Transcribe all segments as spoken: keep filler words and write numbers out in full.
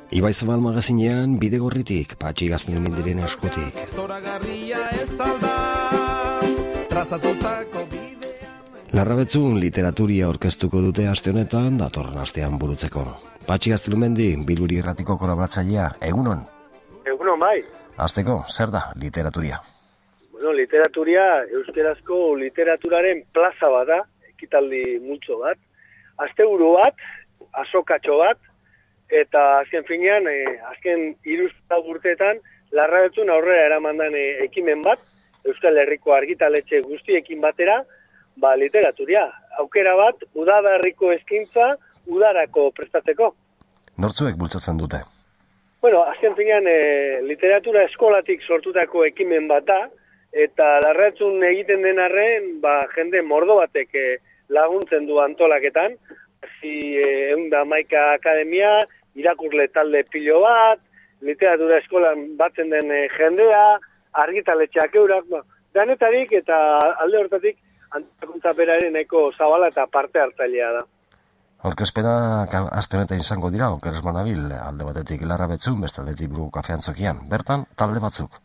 Ibai Zabal magazinean Bidegorritik, Patxi Gaztelumendiren eskutik. Larrabetzun literaturia orkestuko dute aste honetan, datorren astean burutzeko. Patxi Gaztelumendi, Biluri Irratiko kolaboratzailea, egunon? Egunon bai. Hasteko, zer da literaturia? Bueno, literaturia, euskerazko literaturaren plaza bat da, ekitaldi multzo bat. Asteburu bat, azokatxo bat, eta azken finean, eh, azken hiruzpalau urteetan, Larrabetzun aurrera eramandan eh, ekimen bat, Euskal Herriko argitaletxe guztiekin batera, ba, literaturia. Aukera bat, udaberriko eskaintza, udarako prestatzeko. Nortzuek bultzatzen dute? Bueno, azken finean, eh, literatura eskolatik sortutako ekimen bat da, eta Larrabetzun egiten den arren, ba, jende mordo batek eh, laguntzen du antolaketan, zi eh, eunda maika akademia, irakurle talde pilo bat, literatura eskolan batzen den eh, jendea, argitaletxeak eurak, no, danetarik eta alde hortatik antolakuntza beraren nahiko zabala eta parte hartzailea da. Aurkezpena aste honetan izango dira, okeres banabil, alde batetik Larrabetzun, beste aldetik Bilbo Kafe Antzokian. Bertan, talde batzuk?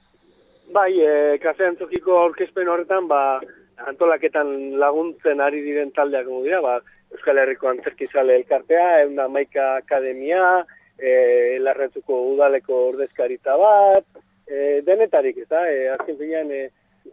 Bai, e, Kafe Antzokiko aurkezpen horretan, ba, antolaketan laguntzen ari diren taldeak dira, ba, Euskal Herriko Antzerkizale elkartea, eunda maika akademia, e, Larrabetzeko udaleko ordezkaritza bat, e, denetarik, eta e, azken finean, e,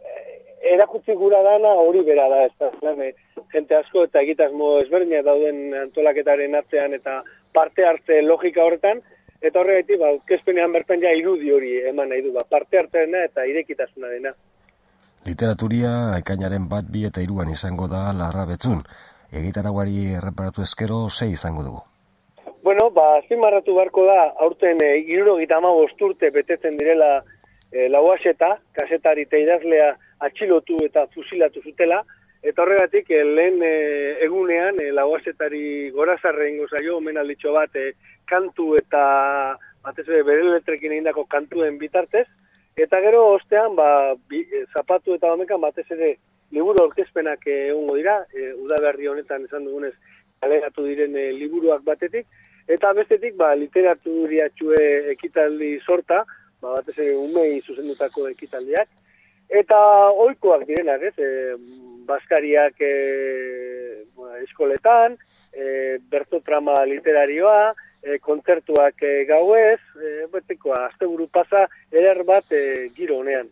erakutsi gura dana hori bera da, ez da, e, jente asko eta egitasmo ezberdinak dauden antolaketaren atzean eta parte hartze logika horretan, eta horregatik, ba, aurkezpenean bertan ja irudi hori eman nahi du, ba, parte hartzeena eta irekitasuna dena. Literaturia ekainaren bat, bi eta hiruan izango da Larrabetzun. Egitaraguari erreparatu ezkero, sei izango dugu. Bueno, ba, azpimarratu beharko da, aurten e, hirurogeita hamabost urte betetzen direla e, Lauaxeta, kazetari eta idazlea atxilotu eta fusilatu zutela, eta horregatik e, lehen e, egunean e, Lauaxetari gorazarre ingo zaio, omenalditxo bat, e, kantu eta batez ere bere letrekin egindako kantuen bitartez, eta gero ostean, ba, bi, e, zapatu eta bamekan batez ere liburu aurkezpenak egongo dira, e, udaberri honetan esan dugunez kaleratu diren e, liburuak batetik, eta bestetik ba, literaturiatxue ekitaldi sorta, ba, batez ere umei zuzendutako ekitaldiak, eta ohikoak direnak, ez, e, bazkariak e, bueno, eskoletan, e, bertotrama literarioa, e, kontzertuak e, gauez, e, betikoa, asteburu pasa, eder bat e, giro honean.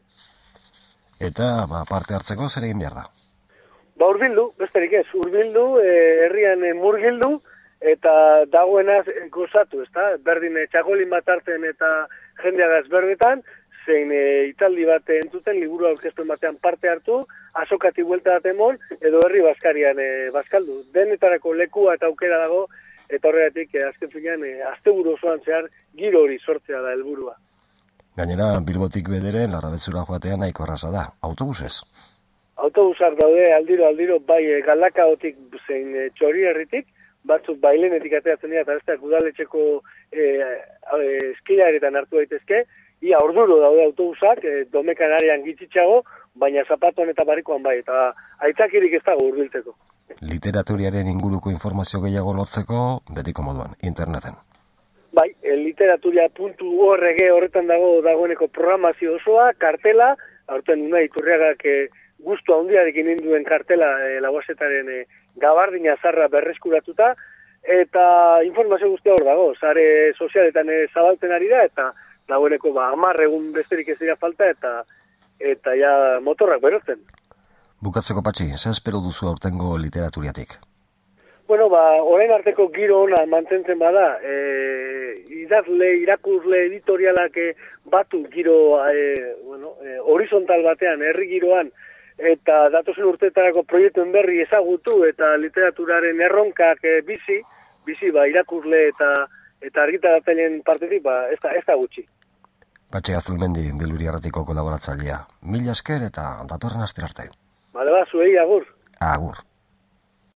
Eta ba, parte hartzeko zer egin behar da? Ba, urbildu, besterik ez, urbildu, e, herrian e, murgildu, eta dagoenaz e, gozatu, ezta? Berdin e, txakolin bat hartzen eta jendea gazberdetan, zein e, italdi bat entzuten, liburu aurkezpen batean parte hartu, azokati buelta bat emon, edo herri bazkarian e, bazkaldu. Denetarako lekua eta aukera dago, eta horregatik e, azken finean, e, asteburu osoan zehar giro hori sortzea da helburua. Gainera, Bilbotik bedere, Larrabetzura joatea nahiko erraza da. Autobusez? Autobusak daude aldiro, aldiro, bai e, Galdakaotik zein e, Txorierritik, batzuk bailenetik ateratzen dira, eta besteak udaletxeko e, e, eskilaretan hartu daitezke, ia orduro daude autobusak, e, domekan arean gitzitxago, baina zapatuan eta barikoan bai, eta aitzakirik ez dago hurbiltzeko. Literaturiaren inguruko informazio gehiago lortzeko, betiko moduan, interneten. Bai, literaturia puntu org horretan dago dagoeneko programazio osoa, kartela, aurten Unai Iturriagak e, gustu handiarekin induen kartela e, Lauaxetaren e, gabardina zarra berreskuratuta, eta informazio guztia hor dago, sare sozialetan e, zabaltzen ari da, eta dagoeneko ba, hamar egun besterik ez dira falta, eta eta ja motorrak berotzen. Bukatzeko Patxi, zer espero duzu aurtengo literaturiatik? Bueno, ba, orain arteko giro ona mantentzen bada, e, idazle, irakurle, editorialak e, batu giro e, bueno, e, horizontal batean, herri giroan, eta datozen urteetarako proiektuen berri ezagutu, eta literaturaren erronkak e, bizi, bizi ba, irakurle eta eta argitaratzaileen partetik, ba, ez da, ez da gutxi. Patxi Gaztelumendi, Biluri Irratiko kolaboratzailea. Mila esker eta datorren astera arte. Bale ba, zuei agur. Agur.